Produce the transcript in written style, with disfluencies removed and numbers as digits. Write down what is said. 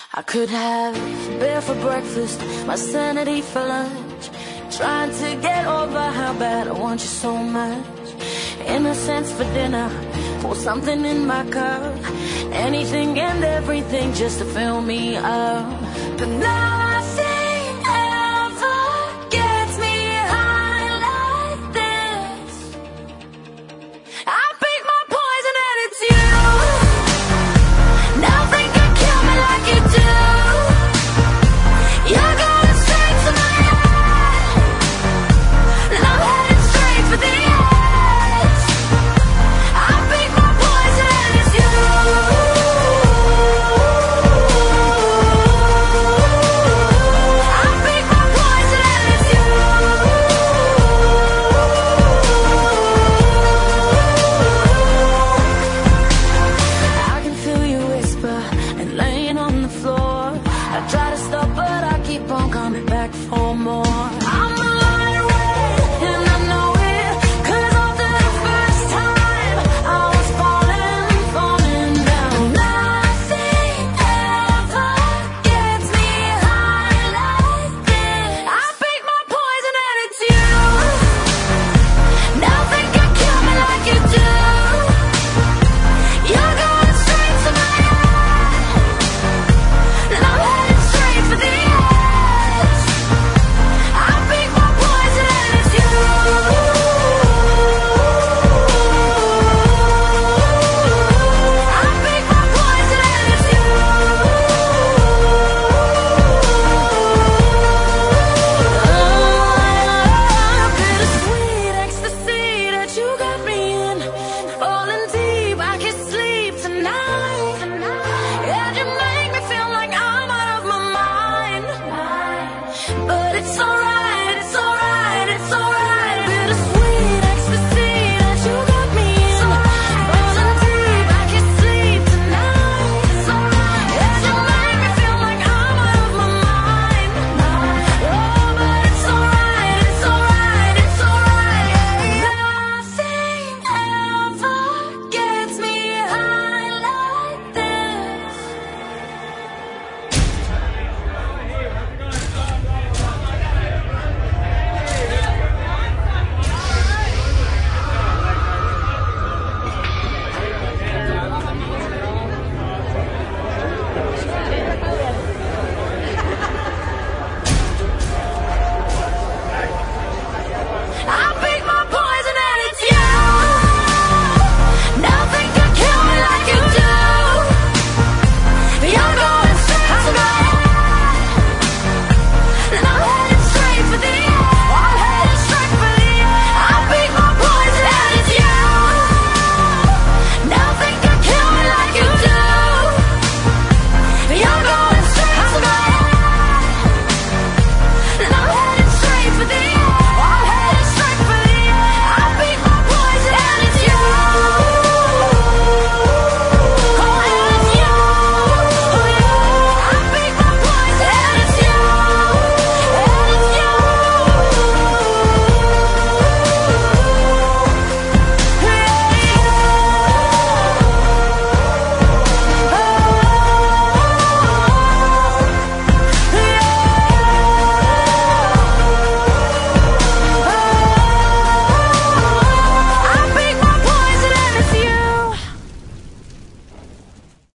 I could have beer for breakfast, my sanity for lunch, trying to get over how bad I want you so much. Innocence for dinner, pour something in my cup, anything and everything just to fill me up. But nothing ever gets me high like this. I pick my poison and it's you. Nothing can kill me like you do. You're going straight to my heart, and I'm headed straight for the edge. I pick my poison and it's you. I pick my poison and it's you. I can feel you whisper and laying on the floor. I try to stop but I keep on coming back for